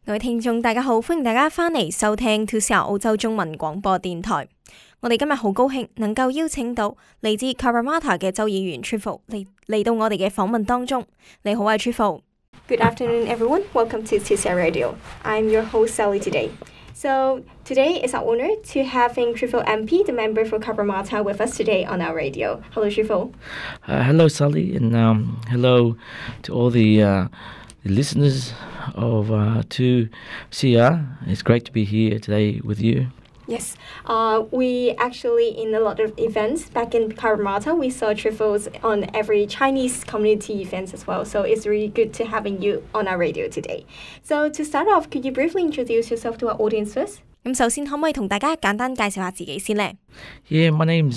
各位聽眾大家好，歡迎大家返嚟收聽 2CR 澳洲中文廣播電台。我哋今日好高興能夠邀請到嚟自 Cabramatta 嘅州議員 Truffle 嚟到我哋嘅訪問當中。你好啊 Truffle。 Good afternoon, everyone. Welcome to 2CR Radio. I'm your host, Sally, today. So today is our honor to having Truffle MP, the member for Cabramatta, with us today on our radio. Hello, Truffle. Hello, Sally, and hello to all the listeners of 2CR. It's great to be here today with you. Yes, we actually, in a lot of events back in Cabramatta, we saw Truffles on every Chinese community events as well. So it's really good to having you on our radio today. So to start off, could you briefly introduce yourself to our audience first? 咁首先可唔可以同大家簡單介紹下自己先呢？ Yeah, my name's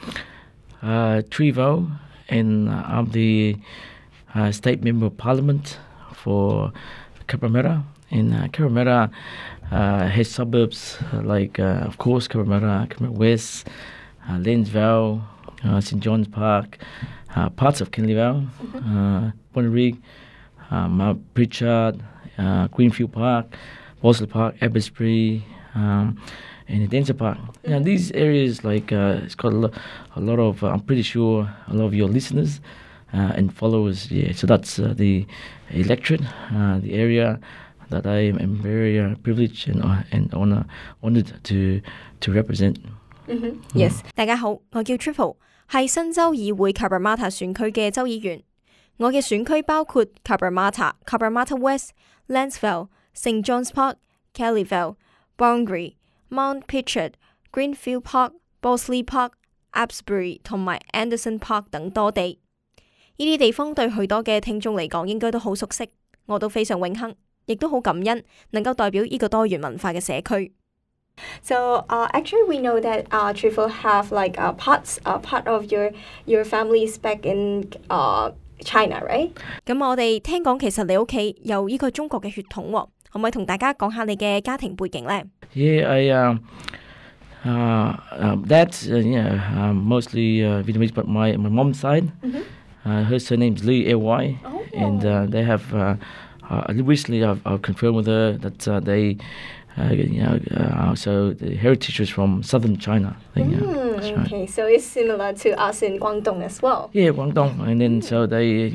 Trevo, and I'm the State Member of Parliament for Cabramatta. And Cabramatta has suburbs like, of course, Cabramatta West, Lansvale, St John's Park, parts of Kenleyvale, Bonnyrigg, Mount Pritchard, Greenfield Park, Bosley Park, Abbotsbury, and Denzer Park. Now, these areas, like, it's got a lot of, I'm pretty sure, a lot of your listeners and followers. Yeah, so that's the electorate, the area that I am very privileged and honoured to represent. Yes. 大家好，我叫 Truffle， 係新州議會 Cabramatta 選區嘅州議員。我嘅選區包括 Cabramatta West、Lansvale、St John's Park、Kellyville、Boundary、Mount Pritchard、Greenfield Park、Bosley Park、Abbotsbury 同埋 Anderson Park 等多地。呢啲地方對許多嘅聽眾嚟講應該都好熟悉，我都非常榮幸，亦都好感恩能夠代表呢個多元文化嘅社區。 So actually, we know that Truffle have like part of your families back in China, right? 咁我哋聽講其實你屋企有呢個中國嘅血統喎，可唔可以同大家講下你嘅家庭背景呢？ Yeah, that's mostly Vietnamese, but my mom's side, her surname's Lee Ay, and they have recently I've confirmed with her that they so the heritage is from southern China. That's right. Okay, so it's similar to us in Guangdong as well. Yeah, Guangdong, and then so they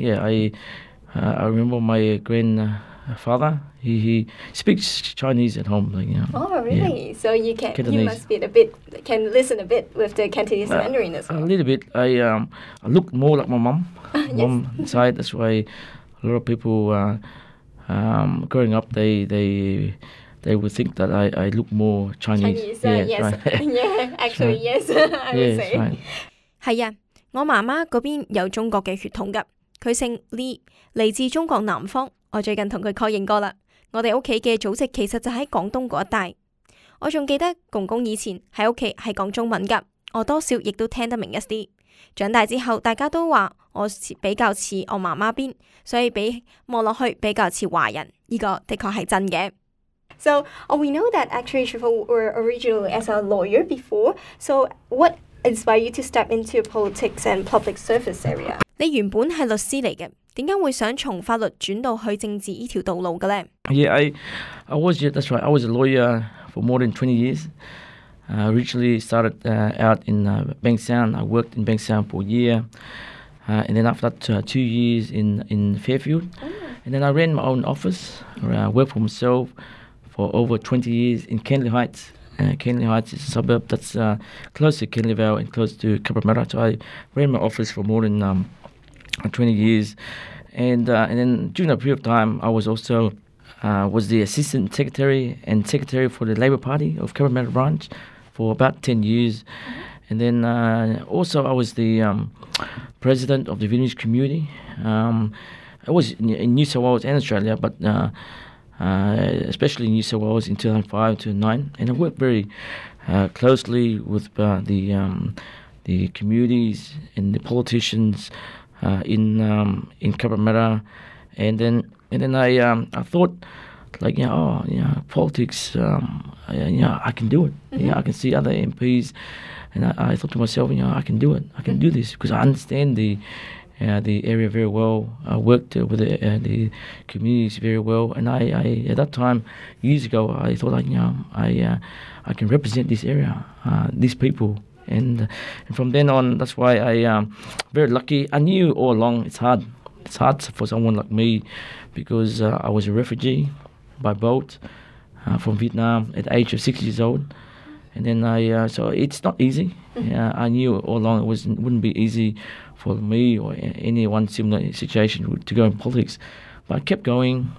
I remember my grandfather. He speaks Chinese at home. Oh, really? Yeah. So you Cantonese. must be can listen a bit with the Cantonese Mandarin as A well. little bit. I look more like my mom. Yes. Mom side. That's why a lot of people growing up they would think that I look more Chinese. Yes. Right. Yeah, actually, yes, I would say. Right. 係啊，我媽媽嗰邊有中國嘅血統㗎，佢姓 Lee， 嚟自中國南方。我最近同佢確認過啦，我哋屋企嘅祖籍其實就喺廣東嗰一帶。我仲記得公公以前喺屋企係講中文㗎，我多少亦都聽得明一啲。長大之後，大家都話我比較似我媽媽邊，所以比望落去比較似華人。呢個的確係真嘅。 So we know that actually Truffle were originally as a lawyer before. So what inspired you to step into politics and public service area? 你原本係律師嚟嘅，點解會想從法律轉到去政治呢條道路嘅呢？ Yeah, I was. Yeah, that's right. I was a lawyer for more than 20 years. Originally started out in Bankstown. I worked in Bankstown for a year, and then after that 2 years in Fairfield, and then I ran my own office. Worked for myself for over 20 years in Kenley Heights. Kenley Heights is a suburb that's close to Kenleyvale and close to Cabramatta. So I ran my office for more than 20 years, and then during that period of time, I was also was the assistant secretary and secretary for the Labor Party of Cabramatta branch for about 10 years, and then also I was the president of the Vietnamese community. I was in New South Wales and Australia, but especially in New South Wales in 2005 to 2009, and I worked very closely with the communities and the politicians in Cabramatta, and then I thought, like, politics, I can do it. I can see other MPs, and I thought to myself, I can do it. I can do this because I understand the the area very well. I worked with the communities very well, and I at that time, years ago, I thought I can represent this area, these people, and from then on, that's why I very lucky. I knew all along it's hard. It's hard for someone like me because I was a refugee by boat from Vietnam at the age of 6 years old. And then so it's not easy. I knew all along wouldn't be easy for me or anyone similar situation to go in politics. But I kept going,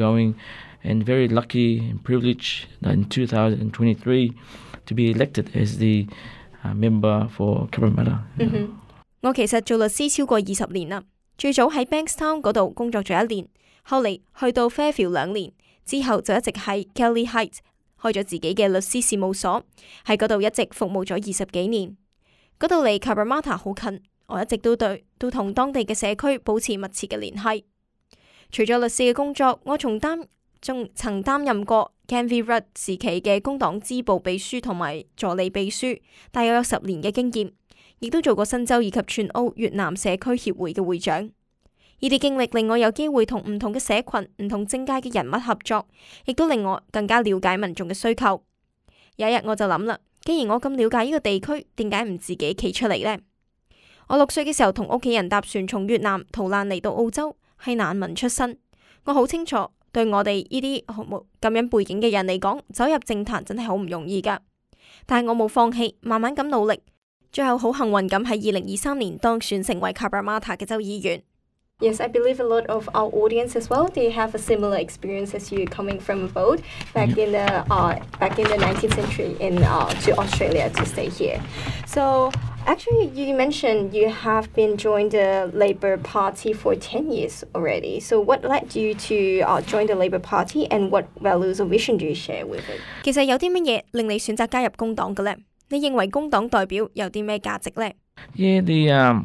and very lucky and privileged that in 2023 to be elected as the member for Cabramatta. 我其實做律師超過20年啦，最早喺 Bankstown 嗰度工作咗1年，後嚟去到 Fairfield 2年，之後就一直喺 Kelly Heights 開咗自己嘅律師事務所，喺嗰度一直服務咗20幾年。嗰度離 Cabramatta 好近，我一直都同當地嘅社區保持密切嘅聯繫。除咗律師嘅工作，我仲曾擔任過 Canvey Rudd 時期嘅工黨支部秘書同埋助理秘書，大約有10年嘅經驗，亦都做過新州以及全澳越南社區協會嘅會長。呢啲經歷令我有機會同唔同嘅社群、唔同政界嘅人物合作，亦都令我更加了解民眾嘅需求。有一日我就諗啦，既然我咁了解呢個地區，點解唔自己企出嚟呢？我6歲嘅時候同屋企人搭船從越南逃難嚟到澳洲，係難民出身。我好清楚，對我哋呢啲咁樣背景嘅人嚟講，走入政壇真係好唔容易㗎。但係我冇放棄，慢慢咁努力，最後好幸運咁喺2023年當選成為 Cabramatta 嘅州議員。 Yes, I believe a lot of our audience as well. They have a similar experience as you coming from a boat back in the 19th century to Australia to stay here. So actually, you mentioned you have been joined the Labour Party for 10 years already. So what led you to join the Labour Party, and what values or vision do you share with it? 其實有啲乜嘢令你選擇加入工黨嘅呢？你認為工黨代表有啲咩價值呢？ Yeah,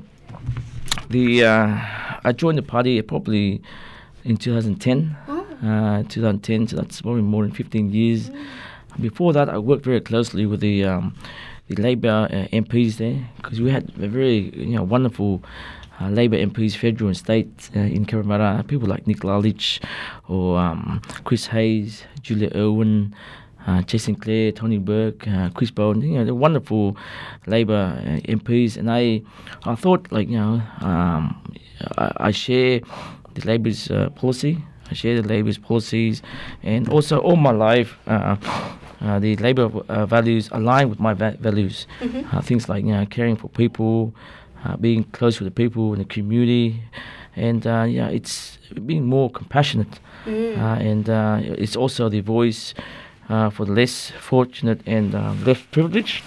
I joined the party probably in 2010. 2010, so that's probably more than 15 years. Before that, I worked very closely with the Labour MPs there, because we had a very wonderful Labour MPs, federal and state, in Cabramatta. People like Nick Lalich or Chris Hayes, Julia Irwin, Jason Clare, Tony Burke, Chris Bowen. They're wonderful Labour MPs, and I thought I share the Labour's policy. I share the Labour's policies, and also all my life, the Labour values align with my values. Things like caring for people, being close with the people in the community, and it's being more compassionate, and it's also the voice for the less fortunate and less privileged,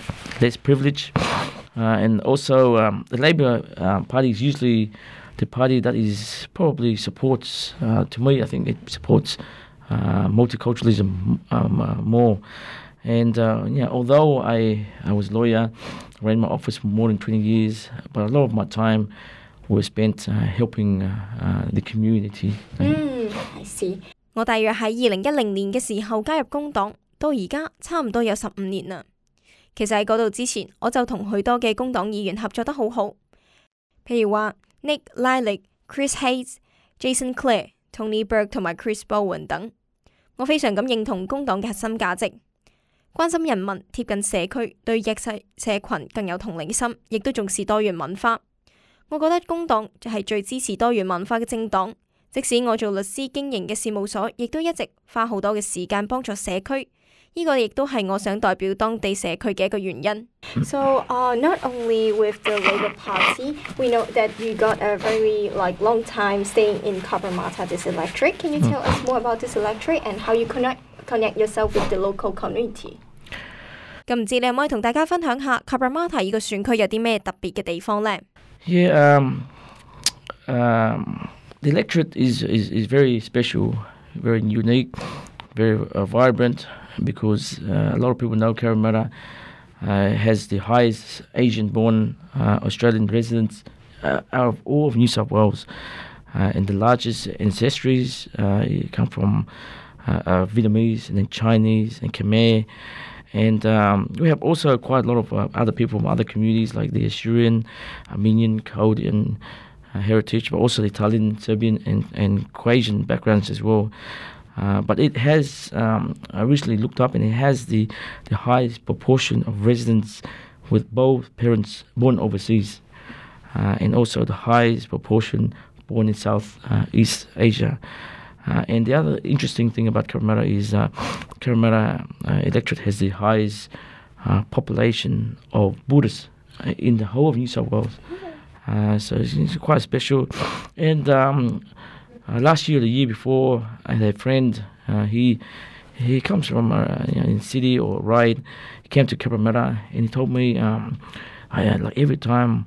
and also the Labour Party is usually the party that is probably supports, to me, I think it supports multiculturalism more. And although I was a lawyer, ran my office for more than 20 years, but a lot of my time was spent helping the community. I see. 我大約喺2010年嘅時候加入工黨，到而家差唔多有15年啦。其實喺嗰度之前，我就同許多嘅工黨議員合作得好好，譬如話Nick Lalich、Chris Hayes、Jason Clare、Tony Burke 同埋 Chris Bowen 等。我非常咁認同工黨嘅核心價值，關心人民、貼近社區，對弱勢社群更有同理心，亦都重視多元文化。我覺得工黨就係最支持多元文化嘅政黨。即使我做律師經營嘅事務所，亦都一直花好多嘅時間幫助社區。呢個亦都係我想代表當地社區嘅一個原因。 So not only with the Labour Party, we know that you got a very long time staying in Cabramatta, this electorate. Can you tell us more about this electorate and how you connect yourself with the local community? 咁唔知你可唔可以同大家分享下 Cabramatta 呢個選區有啲咩特別嘅地方呢？ Yeah, the electorate is very special, very unique, very vibrant, because a lot of people know Cabramatta has the highest Asian-born Australian residents out of all of New South Wales, and the largest ancestries come from Vietnamese and then Chinese and Khmer. And we have also quite a lot of other people from other communities like the Assyrian, Armenian, Chaldean, heritage, but also the Italian, Serbian, and Croatian backgrounds as well. But it has, I recently looked up, and it has the highest proportion of residents with both parents born overseas, and also the highest proportion born in Southeast Asia. And the other interesting thing about Cabramatta is Cabramatta electorate has the highest population of Buddhists in the whole of New South Wales. So it's quite special. And last year, the year before, I had a friend. He comes from in city or Ryde. He came to Cabramatta, and he told me, I like every time,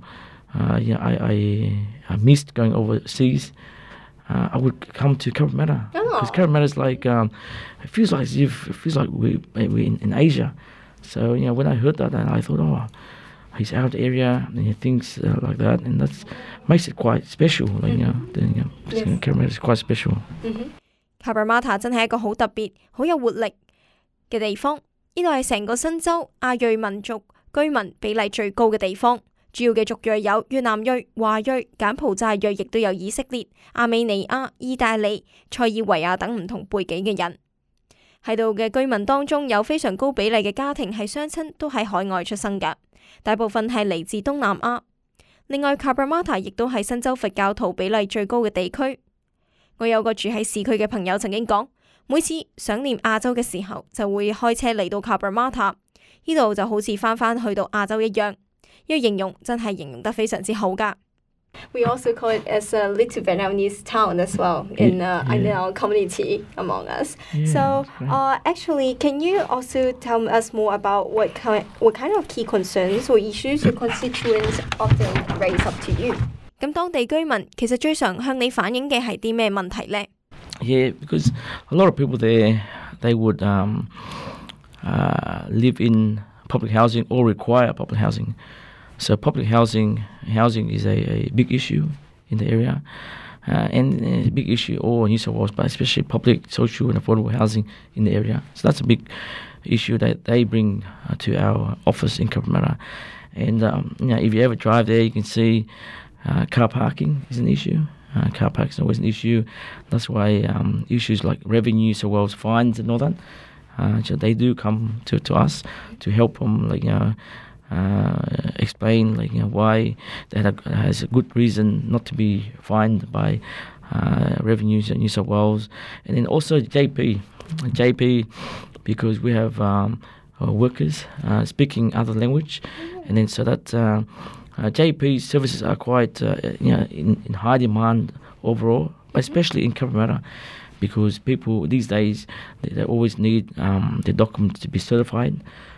I missed going overseas. I would come to Cabramatta because Cabramatta is like it feels like we're in Asia. So when I heard that, I thought, oh, he's out of the area and he thinks like that, and that makes it quite special. Cabramatta is quite special. Cabramatta 真係一個好特別、好有活力嘅地方。呢度係成個新州亞裔民族居民比例最高嘅地方。主要嘅族裔有越南裔、華裔、柬埔寨裔，亦都有以色列、亞美尼亞、意大利、塞爾維亞等唔同背景嘅人。喺度嘅居民當中，有非常高比例嘅家庭係雙親都喺海外出生㗎，大部分係嚟自東南亞。另外 Cabramatta 亦都係新州佛教徒比例最高嘅地區。我有個住喺市區嘅朋友曾經講，每次想念亞洲嘅時候，就會開車嚟到 Cabramatta， 呢度就好似翻去到亞洲一樣。呢個形容真係形容得非常之好㗎。 We also call it as a little Vietnamese town as well in our community among us. So actually, can you also tell us more about what kind of key concerns or issues your constituents often raise up to you? 咁當地居民其實最常向你反映嘅係啲咩問題呢？ Yeah, because a lot of people there, they would live in public housing or require public housing. So public housing is a big issue in the area, and a big issue all in New South Wales, but especially public, social and affordable housing in the area. So that's a big issue that they bring to our office in Cabramatta. And if you ever drive there, you can see car parking is an issue. Car parking is always an issue. That's why issues like revenue, so well as fines and all that, so they do come to us to help them, explain why that has a good reason not to be fined by revenues in New South Wales. And then also JP, because we have workers speaking other language, and then so that JP services are quite in high demand overall, but especially in Cabramatta, because people these days they always need their documents to be certified.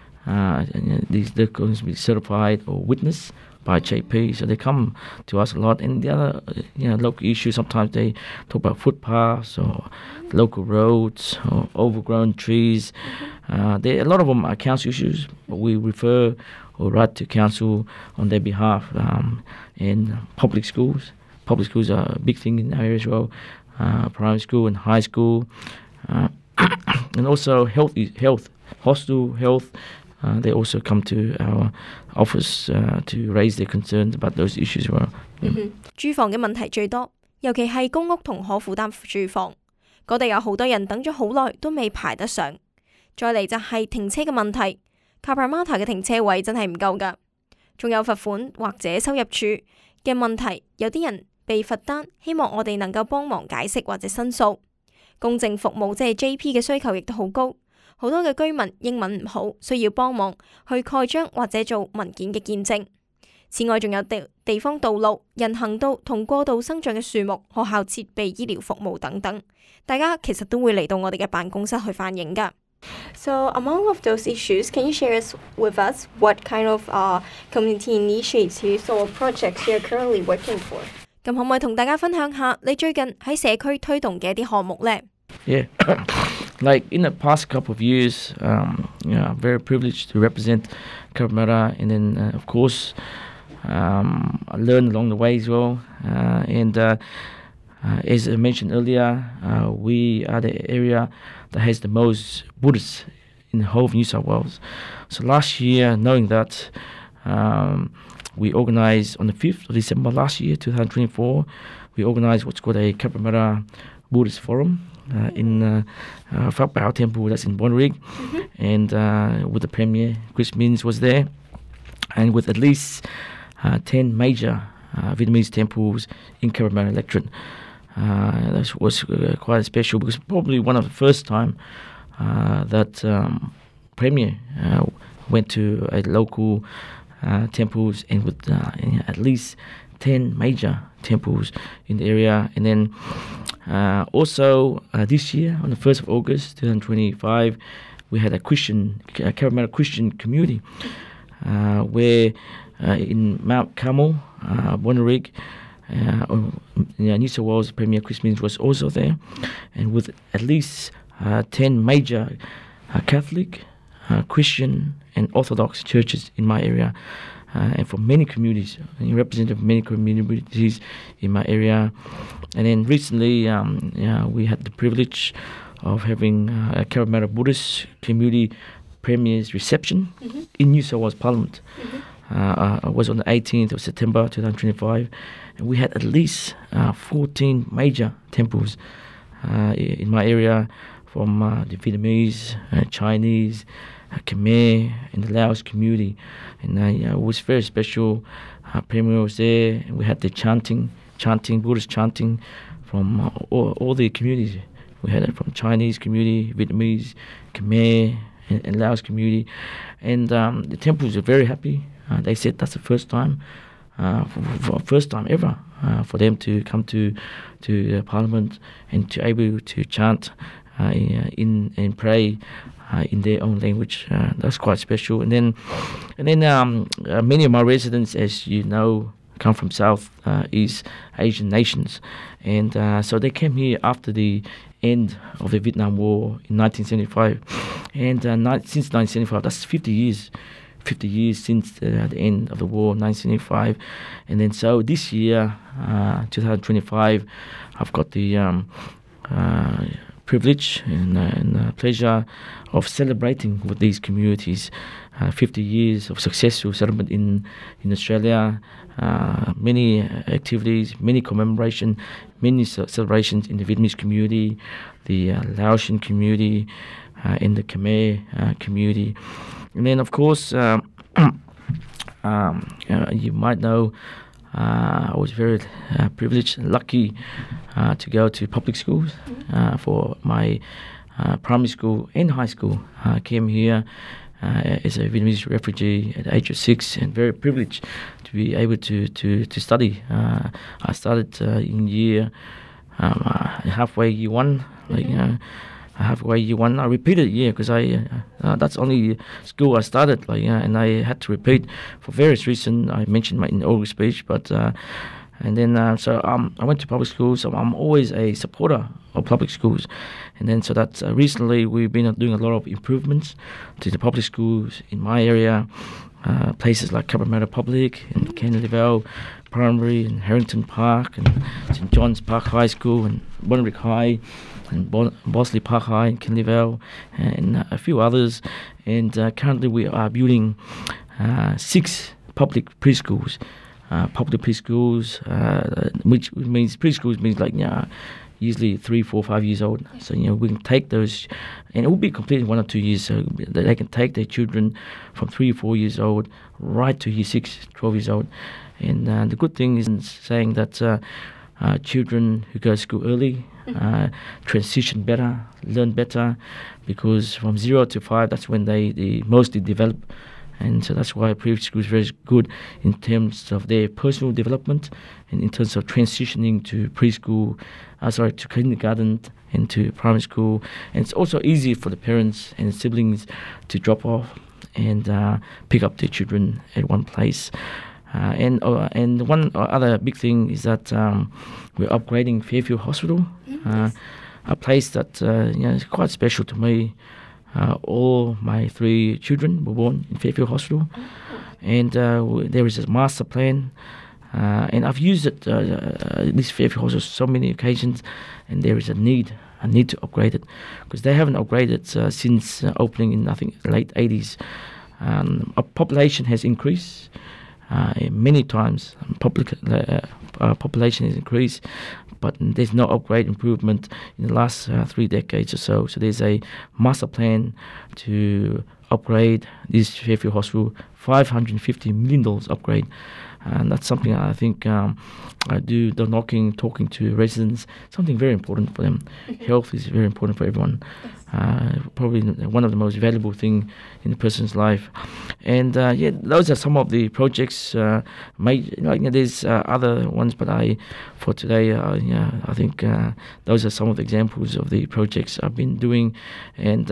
These documents be certified or witnessed by JP, so they come to us a lot. And the other local issues, sometimes they talk about footpaths or local roads or overgrown trees. A lot of them are council issues, but we refer or write to council on their behalf. And public schools are a big thing in our area as well. Primary school and high school, and also health, hostel health. They also come to our office to raise their concerns about those issues as well. 住房嘅問題最多，尤其係公屋同可負擔住房，嗰度有好多人等咗好耐都未排得上。再嚟就係停車嘅問題 ，Cabramatta 嘅停車位真係唔夠㗎，仲有罰款或者收入處嘅問題，有啲人被罰單，希望我哋能夠幫忙解釋或者申訴。公證服務即係 JP 嘅需求亦都好高。好多嘅居民英文唔好，需要幫忙去蓋章或者做文件嘅見證。此外，仲有地方道路、人行道同過度生長嘅樹木、學校設備、醫療服務等等，大家其實都會嚟到我哋嘅辦公室去反映㗎。 So among of those issues, can you share with us what kind of community initiatives or projects you are currently working for? 咁可唔可以同大家分享下你最近喺社區推動嘅一啲項目呢？ Yeah, like in the past couple of years, I'm very privileged to represent Cabramatta, and then of course I learned along the way as well. And as I mentioned earlier, we are the area that has the most Buddhists in the whole of New South Wales. So last year, knowing that, We organised on the 5th of December last year, 2024, we organised what's called a Cabramatta Buddhist Forum in Phật Bảo Temple, that's in Bonnyrigg, and with the Premier, Chris Minns was there, and with at least 10 major Vietnamese temples in Cabramatta Electorate. That was quite special because probably one of the first time that Premier went to a local temples and with at least 10 major temples in the area. And then also this year, on the 1st of August 2025, we had a Cabramatta Christian community where in Mount Carmel, Bonnyrigg, New South Wales Premier Chris Minns was also there, and with at least 10 major Catholic, Christian and Orthodox churches in my area, and from many communities, representative of many communities in my area. And then recently we had the privilege of having a Cabramatta Buddhist community Premier's reception in New South Wales Parliament. It was on the 18th of September 2025, and we had at least 14 major temples in my area, from the Vietnamese, Chinese, Khmer, and the Laos community. And it was very special. Premier was there, and we had the chanting, Buddhist chanting from all the communities. We had it from Chinese community, Vietnamese, Khmer, and Laos community. And the temples are very happy. They said that's the first time, first time ever, for them to come to Parliament and to able to chant and pray in their own language. That's quite special. And then many of my residents, as you know, come from Southeast Asian nations, and so they came here after the end of the Vietnam War in 1975, and since 1975, that's 50 years. 50 years since the end of the war, 1975. And then so this year, 2025, I've got the privilege and pleasure of celebrating with these communities 50 years of successful settlement in Australia, many activities, many commemoration, many celebrations in the Vietnamese community, the Laotian community, in the Khmer community. And then, of course, you might know, I was very privileged and lucky to go to public schools for my primary school and high school. I came here as a Vietnamese refugee at the age of 6, and very privileged to be able to study. I started in halfway year 1, halfway year 1. I repeated year because that's only school I started, and I had to repeat for various reasons. I mentioned in the August speech, but and then so I went to public schools. So I'm always a supporter of public schools, and then so that recently we've been doing a lot of improvements to the public schools in my area, places like Cabramatta Public and Canleville Primary and Harrington Park and St John's Park High School and Bonnyrigg High and Bosley Park High and Canleville and a few others. And currently we are building 6 public preschools. Which means preschools means usually 3, 4, 5 years old. So we can take those, and it will be completed in 1 or 2 years. So they can take their children from 3 or 4 years old right to year 6, 12 years old. And the good thing is saying that children who go to school early transition better, learn better, because from 0 to 5, that's when they mostly develop. And so that's why preschool is very good in terms of their personal development and in terms of transitioning to to kindergarten and to primary school. And it's also easy for the parents and siblings to drop off and pick up their children at one place. And one other big thing is that we're upgrading Fairfield Hospital, a place that is quite special to me. All my 3 children were born in Fairfield Hospital, and there is a master plan, and I've used it, this Fairfield Hospital, so many occasions, and there is a need to upgrade it, because they haven't upgraded since opening in, I think, late 80s. Our population has increased many times. Population has increased, but there's no upgrade improvement in the last 3 decades or so. So there's a master plan to upgrade this Fairfield Hospital, $550 million upgrade. And that's something I think I do the knocking, talking to residents, something very important for them. Health is very important for everyone. Probably one of the most valuable thing in a person's life. And those are some of the projects. There's other ones, but for today, I think those are some of the examples of the projects I've been doing, and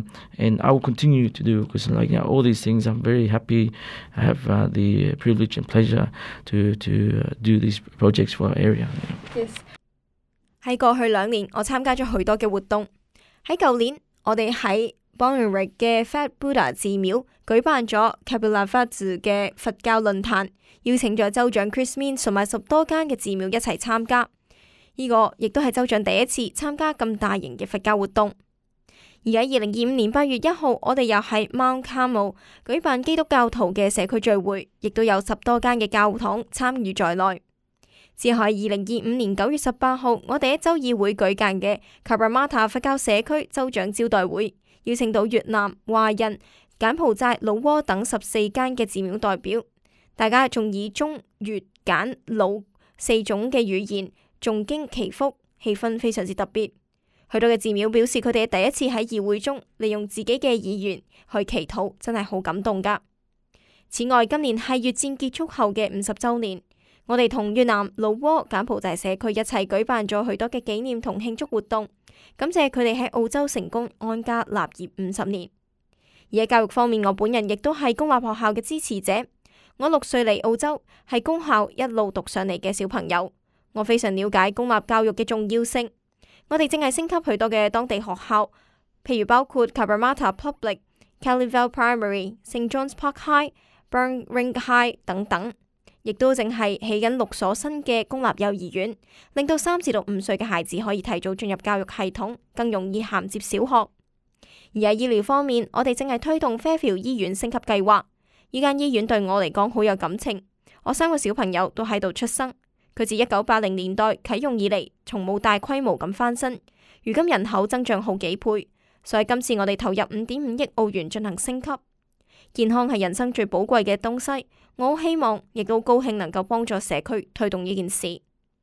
I will continue to do, because all these things, I'm very happy. I have the privilege and pleasure to do these projects for our area. Yes. 喺過去2年，我參加咗許多嘅活動。喺舊年，我哋喺 Bonnyrigg 嘅 Fat Buddha 寺廟舉辦咗 Kapilavastu 嘅佛教論壇，邀請咗州長 Chris Minns 同埋10多間嘅寺廟一齊參加。呢個亦都係州長第一次參加咁大型嘅佛教活動。而喺2025年8月1號，我哋又喺 Mount Carmel 舉辦基督教徒嘅社區聚會，亦都有10多間嘅教堂參與在內。之後喺2025年9月18號，我哋喺州議會舉辦嘅 Cabramatta 佛教社區州長招待會，邀請到越南、華人、柬埔寨、老撾等14間嘅寺廟代表，大家仲以中、越、柬、老4種嘅語言誦經祈福，氣氛非常之特別。許多嘅寺廟表示佢哋第一次喺議會中利用自己嘅語言去祈禱，真係好感動㗎。此外，今年係越戰結束後嘅50週年。我哋同越南、老撾、柬埔寨社區一齊舉辦咗許多嘅紀念同慶祝活動，感謝佢哋喺澳洲成功安家立業50年。而喺教育方面，我本人亦都係公立學校嘅支持者。我6歲嚟澳洲，係公校一路讀上嚟嘅小朋友，我非常了解公立教育嘅重要性。我哋正係升級許多嘅當地學校，譬如包括 Cabramatta Public、Calivale Primary、St John's Park High、Burn Ring High 等等。亦都淨係起緊6所新嘅公立幼兒園，令到3至到5歲嘅孩子可以提早進入教育系統，更容易銜接小學。而喺醫療方面，我哋正係推動 Fairfield 醫院升級計劃。呢間醫院對我嚟講好有感情，我3個小朋友都喺度出生。佢自1980年代啟用以嚟，從冇大規模咁翻新，如今人口增長好幾倍，所以今次我哋投入5.5億澳元進行升級。健康係人生最寶貴嘅東西，我好希望，亦都高興能夠幫助社區推動呢件事。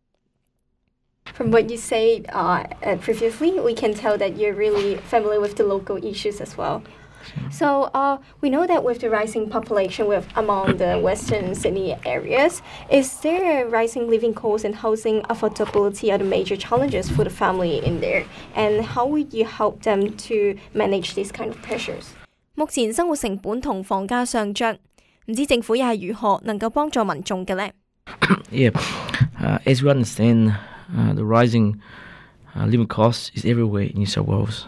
From what you said previously, we can tell that you're really familiar with the local issues as well. So we know that with the rising population among the Western Sydney areas, is there a rising living cost and housing affordability are the major challenges for the family in there? And how would you help them to manage these kind of pressures? 目前生活成本同房價上漲，唔知政府又係如何能夠幫助民眾嘅呢？ As we understand, the rising living costs is everywhere in New South Wales.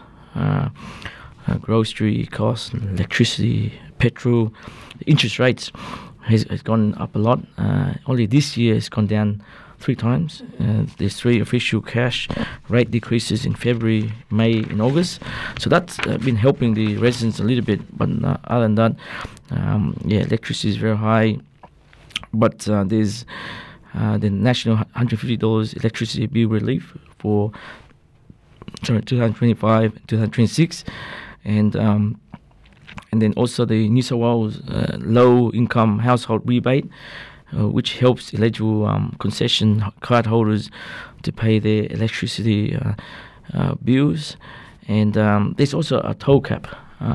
Grocery costs, electricity, petrol, the interest rates has gone up a lot. Only this year it's gone down 3 times. There's 3 official cash rate decreases in February, May and August. So that's been helping the residents a little bit. But other than that, electricity is very high. But there's the national $150 electricity bill relief for 2025, 2026. And then also the New South Wales low-income household rebate, which helps eligible concession card holders to pay their electricity bills. And there's also a toll cap,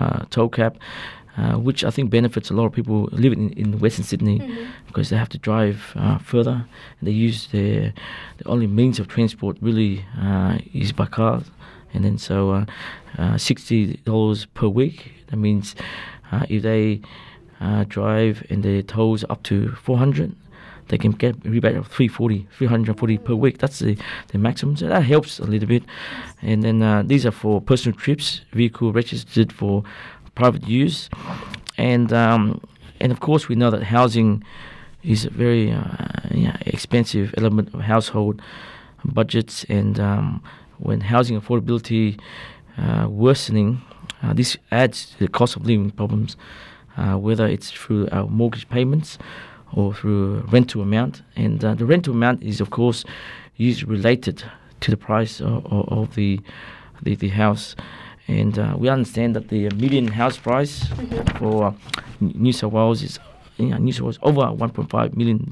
which I think benefits a lot of people living in Western Sydney because they have to drive further. And they use the only means of transport really is by cars. And then so $60 per week. That means if they drive and the tolls up to 400, they can get a rebate of $340 per week. That's the maximum. So that helps a little bit. And then these are for personal trips, vehicle registered for private use. And of course we know that housing is a very expensive element of household budgets. And when housing affordability worsening, this adds to the cost of living problems whether it's through our mortgage payments or through rental amount. And the rental amount is, of course, usually related to the price of the house. And we understand that the median house price for New South Wales is over $1.5 million.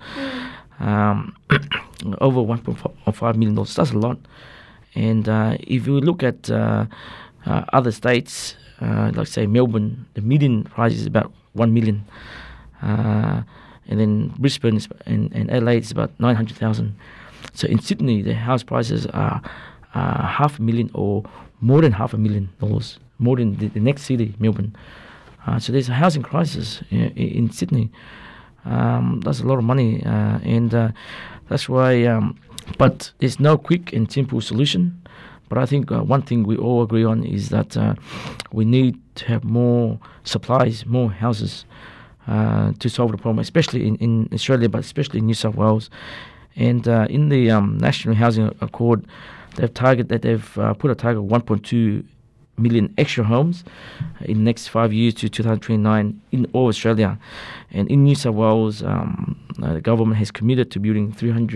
Over $1.5 million. That's a lot. And if you look at other states, like say Melbourne, the median price is about $1 million. And then Brisbane and Adelaide is about $900,000. So in Sydney, the house prices are $500,000 or more than $500,000, more than the next city, Melbourne. So there's a housing crisis in Sydney. That's a lot of money, and that's why. But there's no quick and simple solution. But I think one thing we all agree on is that we need to have more supplies, more houses to solve the problem, especially in Australia, but especially in New South Wales. And in the National Housing Accord, they've put a target of 1.2 million extra homes in the next 5 years to 2029 in all Australia. And in New South Wales, the government has committed to building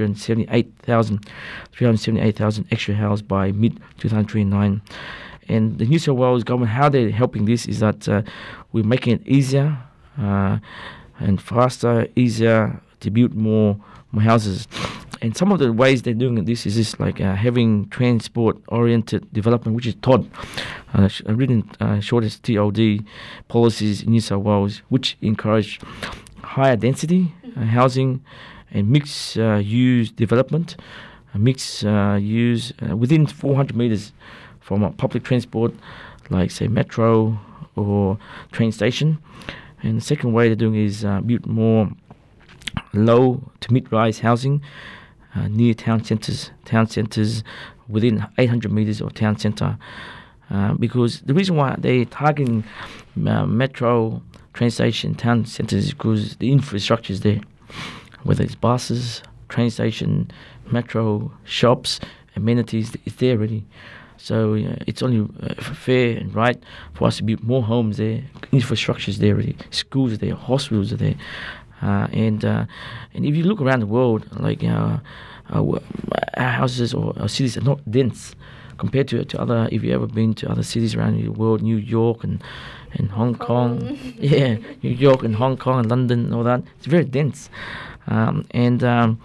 378,000 extra houses by mid-2029. And the New South Wales government, how they're helping this is that we're making it easier and faster, easier to build more houses. And some of the ways they're doing this is just like having transport-oriented development, which is TOD, written short as TOD, policies in New South Wales, which encourage higher density housing and mixed-use development, mixed-use within 400 metres from a public transport, like say metro or train station. And the second way they're doing is build more low to mid-rise housing near town centres within 800 metres of town centre. Because the reason why they're targeting metro, train station, town centres is because the infrastructure is there. Whether it's buses, train station, metro, shops, amenities, it's there already. So it's only fair and right for us to build more homes there. Infrastructure is there already. Schools are there, hospitals are there. And if you look around the world, like our houses or our cities are not dense compared to other. If you ever been to other cities around the world, New York and Hong Kong, New York and Hong Kong and London and all that, it's very dense. And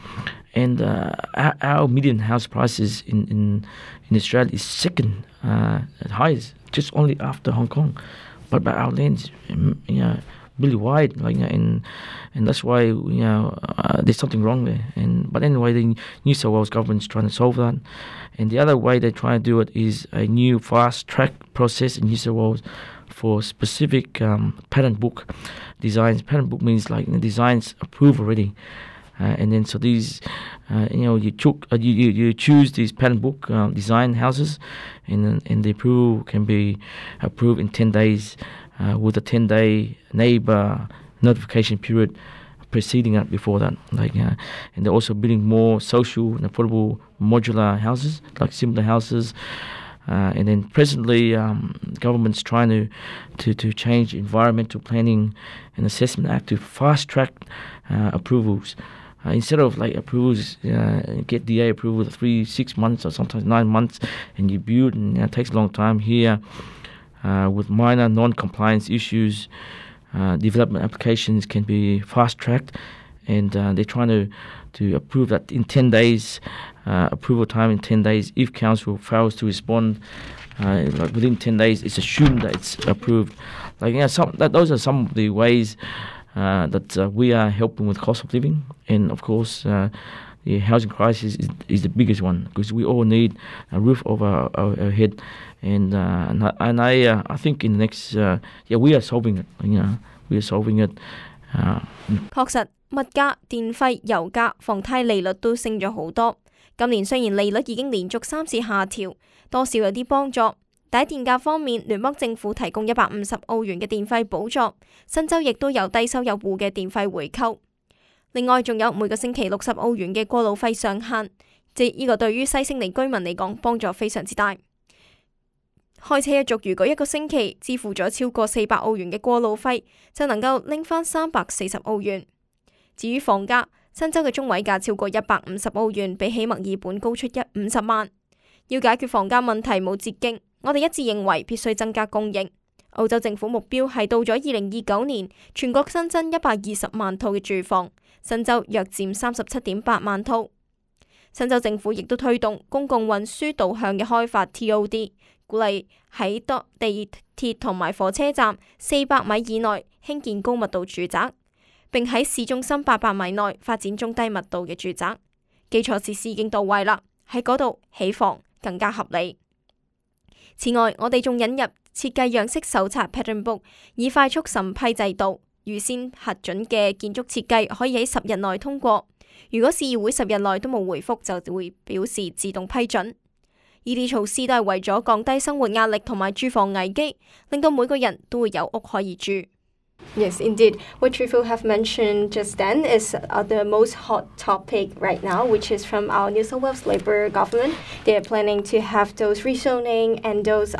our median house prices in Australia is second highest, just only after Hong Kong. But our land is really wide, and that's why there's something wrong there. But anyway, the New South Wales government's trying to solve that. And the other way they're trying to do it is a new fast track process in New South Wales for specific pattern book designs. Pattern book means like the designs approved already. And then so these, you choose these pattern book design houses, and the approval can be approved in 10 days with a 10-day neighbour notification period preceding that before that. And they're also building more social and affordable modular houses, like similar houses. And then presently, government's trying to change Environmental Planning and Assessment Act to fast track approvals. Instead of like approvals, get DA approval 3-6 months or sometimes 9 months, and you build, and it takes a long time here. With minor non-compliance issues, development applications can be fast-tracked, and they're trying to approve that in 10 days, approval time in 10 days. If council fails to respond within 10 days, it's assumed that it's approved. Those are some of the ways that we are helping with cost of living, and of course the housing crisis is the biggest one, because we all need a roof over our head, and I think in the next we are solving it. We are solving it. 確實，物價、電費、油價、房貸利率都升咗好多。今年雖然利率已經連續3次下調，多少有啲幫助。但喺電價方面，聯邦政府提供150澳元嘅電費補助，新州亦都有低收入戶嘅電費回扣。另外，仲有每個星期60澳元嘅過路費上限，即呢個對於西悉尼居民嚟講幫助非常之大。 開車一族如果一個星期支付咗超過400澳元嘅過路費，就能夠拎返340澳元。至於房價，新州嘅中位價超過150澳元，比起墨爾本高出50萬。要解決房價問題冇捷徑，我哋一致認為必須增加供應。澳洲政府目標係到咗2029年，全國新增120萬套嘅住房，新州約佔37.8萬套。新州政府亦都推動公共運輸導向嘅開發 TOD， 鼓勵喺地鐵同埋火車站400米以內興建高密度住宅，並喺市中心800米內發展中低密度嘅住宅。基礎設施已經到位啦，喺嗰度起房更加合理。此外，我哋仲引入設計樣式手冊 Pattern Book， 以快速審批制度，預先核准嘅建築設計可以喺10日內通過。如果市議會10日內都冇回覆，就會表示自動批准。呢啲措施都係為咗降低生活壓力同埋住房危機，令到每個人都會有屋可以住。 Yes, indeed. What Trifle have mentioned just then is the most hot topic right now, which is from our New South Wales Labor government. They are planning to have those rezoning and those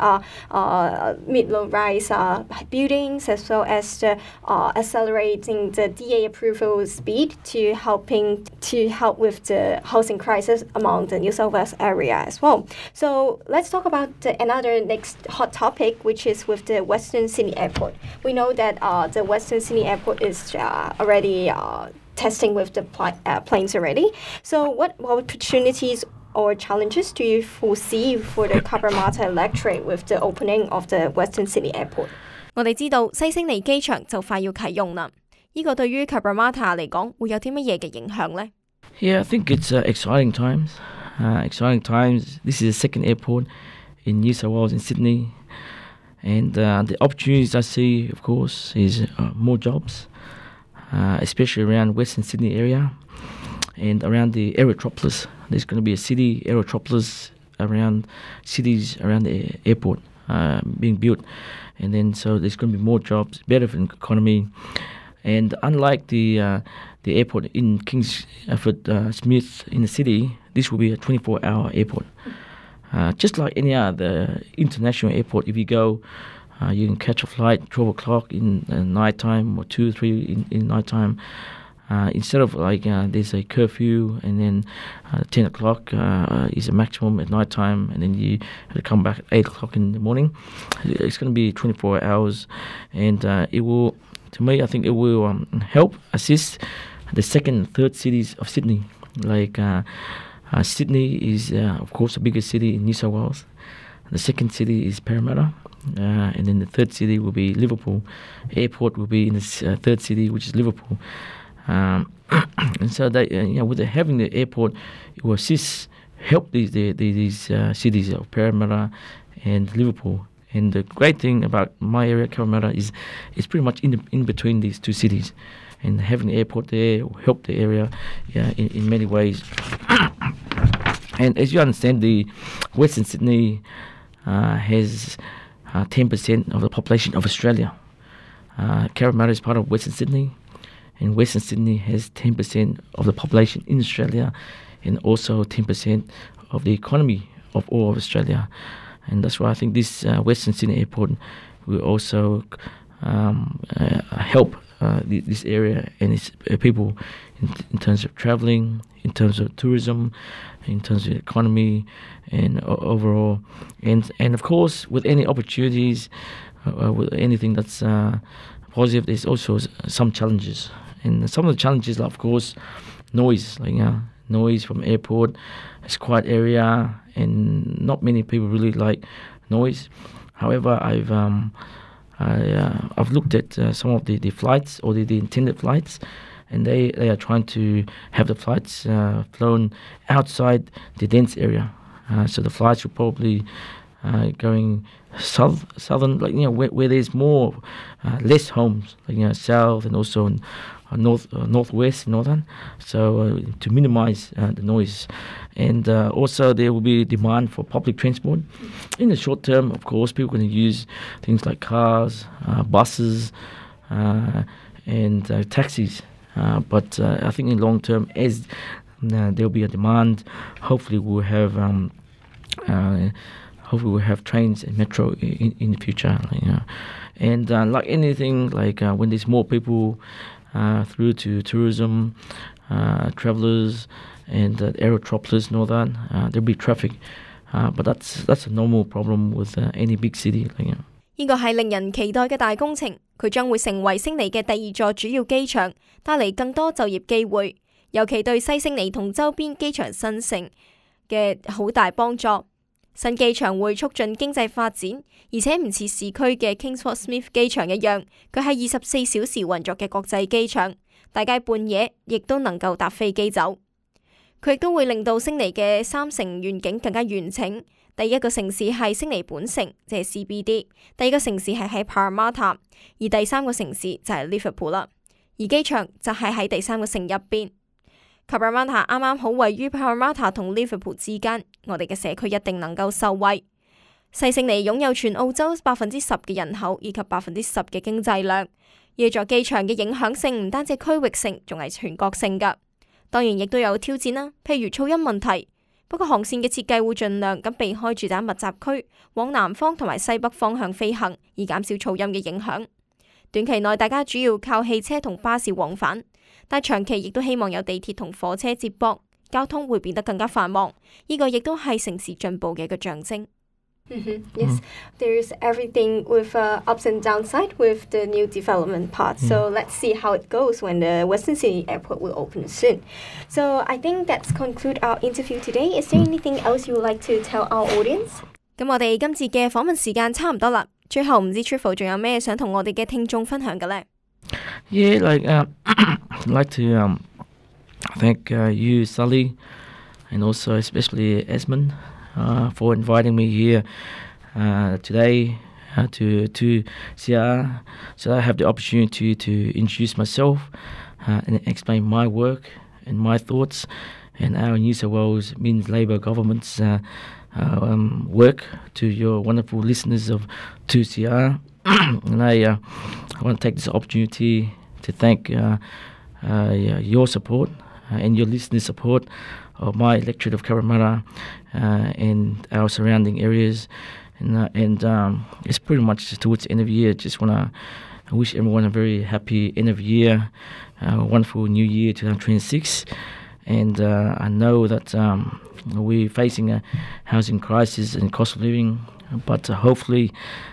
mid-low-rise buildings, as well as accelerating the DA approval speed to help with the housing crisis among the New South Wales area as well. So let's talk about another next hot topic, which is with the Western Sydney Airport. We know that the Western Sydney Airport is already testing with the planes already. So what opportunities or challenges do you foresee for the Cabramatta Electorate with the opening of the Western Sydney Airport? 我哋知道西悉尼機場就快要啟用啦，呢個對於 Cabramatta 嚟講會有啲乜嘢嘅影響呢？ Yeah, I think it's exciting times. Exciting times. This is the second airport in New South Wales in Sydney. And the opportunities I see, of course, is more jobs, especially around Western Sydney area and around the Aerotropolis. There's going to be a city Aerotropolis around cities around the airport being built. And then so there's going to be more jobs, better for the economy. And unlike the airport in Kingsford Smith in the city, this will be a 24-hour airport. Just like any other international airport, if you go, you can catch a flight 12 o'clock in night time or 2 or 3 in night time. Instead of there's a curfew and then 10 o'clock is a maximum at night time, and then you have to come back at 8 o'clock in the morning. It's going to be 24 hours, and it will, to me, I think it will help assist the second and third cities of Sydney. Sydney is, of course, the biggest city in New South Wales. The second city is Parramatta, and then the third city will be Liverpool. Airport will be in the third city, which is Liverpool. And so, with having the airport, it will help these cities of Parramatta and Liverpool. And the great thing about my area, Cabramatta, is it's pretty much in between these two cities. And having the airport there will help the area in many ways. And as you understand, the Western Sydney has 10% of the population of Australia. Cabramatta is part of Western Sydney, and Western Sydney has 10% of the population in Australia, and also 10% of the economy of all of Australia. And that's why I think this Western Sydney Airport will also help this area and its people in terms of travelling, in terms of tourism, in terms of the economy, and overall. And of course, with any opportunities, with anything that's positive, there's also some challenges. And some of the challenges are, of course, noise. Noise from airport. It's a quiet area, and not many people really like noise. However, I've looked at some of the flights or the intended flights, and they are trying to have the flights flown outside the dense area. So the flights will probably going southern, where there's more less homes, south and also northwest, northern. So to minimize the noise, and also there will be demand for public transport. In the short term, of course, people are going to use things like cars, buses, and taxis. But I think in long term, as there will be a demand, hopefully we'll have hopefully we'll have trains and metro in the future. And like anything, when there's more people through to tourism, travellers, and aerotropolis and all that, there'll be traffic. But that's a normal problem with any big city. 呢個係令人期待嘅大工程，佢將會成為悉尼嘅第2座主要機場，帶嚟更多就業機會，尤其對西悉尼同周邊機場新城嘅好大幫助。新機場會促進經濟發展，而且唔似市區嘅 Kingsford Smith 機場一樣，佢係24小時運作嘅國際機場，大街半夜亦都能夠搭飛機走。佢亦都會令到悉尼嘅3城願景更加完整。第一個城市係悉尼本城，即係 CBD； 第二個城市係喺 Parramatta， 而第三個城市就係 Liverpool 啦。而機場就係喺第3個城入邊。Parramatta 啱啱好位於 Parramatta 同 Liverpool 之間，我哋嘅社區一定能夠受惠。西悉尼擁有全澳洲10%嘅人口以及10%嘅經濟量。呢座機場嘅影響性唔單止區域性，仲係全國性㗎。當然亦都有挑戰啦，譬如噪音問題。不過航線嘅設計會盡量咁避開住宅密集區，往南方同埋西北方向飛行，以減少噪音嘅影響。短期內大家主要靠汽車同巴士往返，但長期亦都希望有地鐵同火車接駁，交通會變得更加繁忙。呢個亦都係城市進步嘅一個象徵。 Yes, there's everything with ups and downside with the new development part. So let's see how it goes when the Western Sydney Airport will open soon. So I think that's conclude our interview today. Is there anything else you would like to tell our audience? 咁我哋今次嘅訪問時間差唔多啦，最後唔知 Truffle 仲有咩想同我哋嘅聽眾分享嘅呢？ Yeah, I'd like to thank you, Sally, and also especially Esmond. For inviting me here today to CR, so I have the opportunity to introduce myself and explain my work and my thoughts and our New South Wales Men's Labour Government's work to your wonderful listeners of 2CR. And I want to take this opportunity to thank your support and your listeners' support of my electorate of Cabramatta and our surrounding areas. And it's pretty much towards the end of the year. Just want to wish everyone a very happy end of year, wonderful new year 2026. And I know that we're facing a housing crisis and cost of living, but hopefully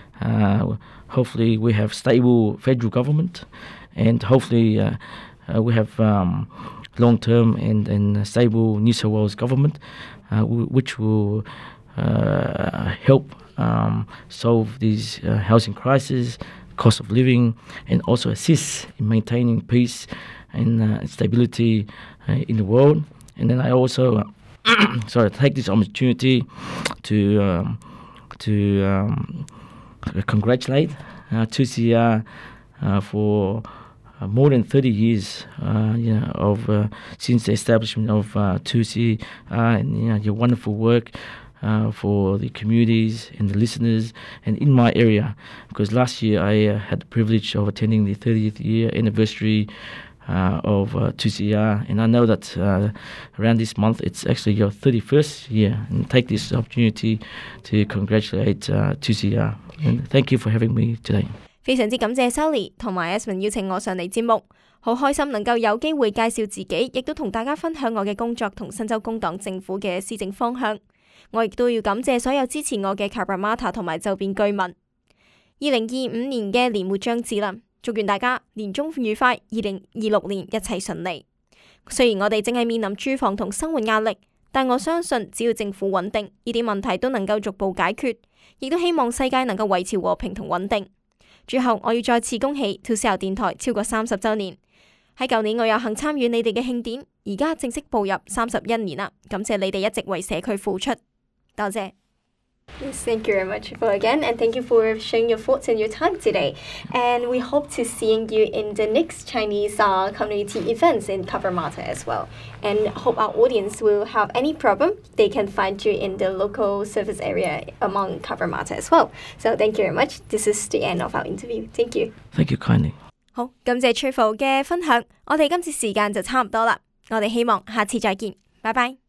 we have stable federal government, and hopefully we have long-term and stable New South Wales government, which will help solve these housing crises, cost of living, and also assist in maintaining peace and stability in the world. And then I also take this opportunity to congratulate 2CR for more than 30 years, since the establishment of 2CR, and your wonderful work for the communities and the listeners and in my area. Because last year I had the privilege of attending the 30th year anniversary of 2CR, and I know that around this month it's actually your 31st year, and take this opportunity to congratulate 2CR, and thank you for having me today. 非常之感謝 Sally 同埋 Esmond 邀請我上嚟節目，好開心能夠有機會介紹自己，亦都同大家分享我嘅工作同新州工黨政府嘅施政方向。我亦都要感謝所有支持我嘅 Cabramatta 同埋周邊居民。2025年嘅年末將至啦，祝願大家年終愉快，2026年一切順利。雖然我哋正係面臨住房同生活壓力，但我相信只要政府穩定，呢啲問題都能夠逐步解決，亦都希望世界能夠維持和平同穩定。最後，我要再次恭喜 2CR 電台超過30週年。喺舊年我有幸參與你哋嘅慶典，而家正式步入31年啦。感謝你哋一直為社區付出，多謝。 Yes, thank you very much for again, and thank you for sharing your thoughts and your time today. And we hope to seeing you in the next Chinese community events in Cabramatta as well. And hope our audience will have any problem, they can find you in the local service area among Cabramatta as well. So thank you very much. This is the end of our interview. Thank you. Thank you kindly. 好，感謝 Truffle 嘅分享，我哋今次時間就差唔多啦，我哋希望下次再見，拜拜。